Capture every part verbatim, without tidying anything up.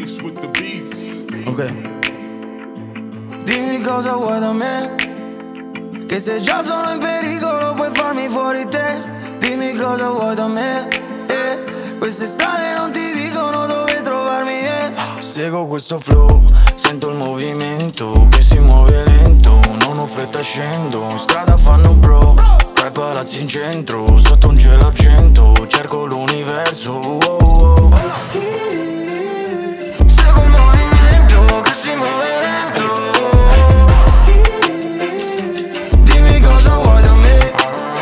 Ace with the beats. Ok. Dimmi cosa vuoi da me, che se già sono in pericolo puoi farmi fuori te. Dimmi cosa vuoi da me, eh. Queste strade non ti dicono dove trovarmi, eh. Seguo questo flow, sento il movimento che si muove lento. Non ho fretta, scendo, in strada fanno bro. Tre palazzi in centro, sotto un cielo argento. Cerco l'universo, oh oh. Seguo il movimento che si muove lento. Dimmi cosa vuoi da me,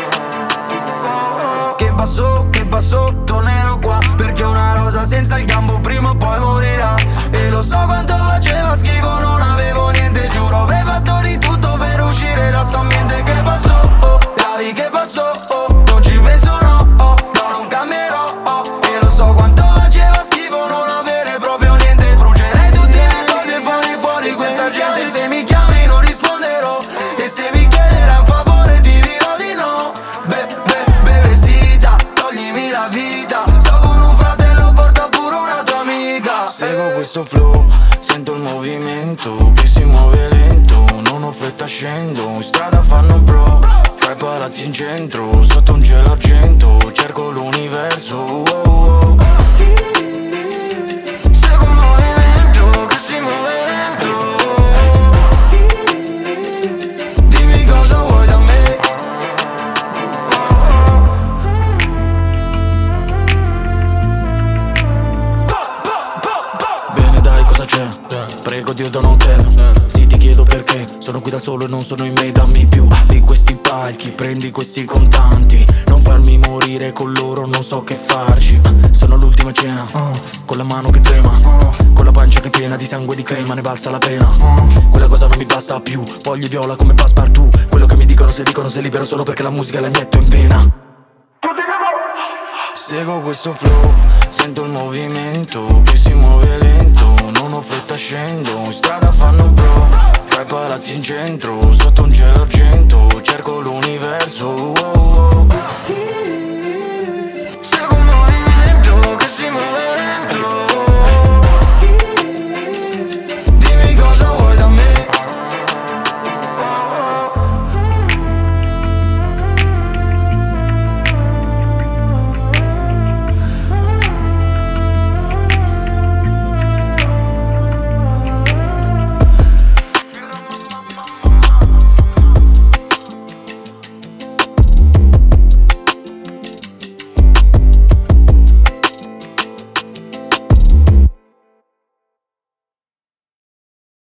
che passo, che passo, tornerò qua. Perché una rosa senza il gambo prima o poi morirà. E lo so quanto faceva schifo, non avevo niente, giuro avrei fatto di tutto per uscire da sto ambiente. Che passò, oh, la vi che passò, oh, non ci penso no, oh, no non cambierò, oh. E lo so quanto faceva schifo non avere proprio niente. Brucerei tutti i miei soldi e farei fuori questa gente. Se mi chiami non risponderò, e se mi chiederai un favore ti dirò di no. Be, be, bebesita, toglimi la vita. Sto con un fratello, porta pure una tua amica. Seguo questo flow, sento il movimento che si muove lento. Non ho fretta, scendo, in strada fanno bro. Tre palazzi in centro, sotto un cielo argento. Cerco l'universo, oh oh. Seguo il movimento che si muove lento. Dimmi cosa vuoi da me. Bene dai, cosa c'è? Prego Dio da un hotel. Sì, ti chiedo perché sono qui da solo e non sono in me. Dammi più di questi palchi, prendi questi contanti. Non farmi morire con loro, non so che farci. Sono l'ultima cena, con la mano che trema, con la pancia che è piena di sangue e di crema, ne valsa la pena. Quella cosa non mi basta più, fogli viola come passepartout. Quello che mi dicono se dicono sei libero solo perché la musica l'agnetto in vena. Seguo questo flow, sento il movimento che si muove lento. Non ho fretta, scendo, in strada fanno bro. Tre palazzi in centro, sotto un cielo argento. Cerco l'universo.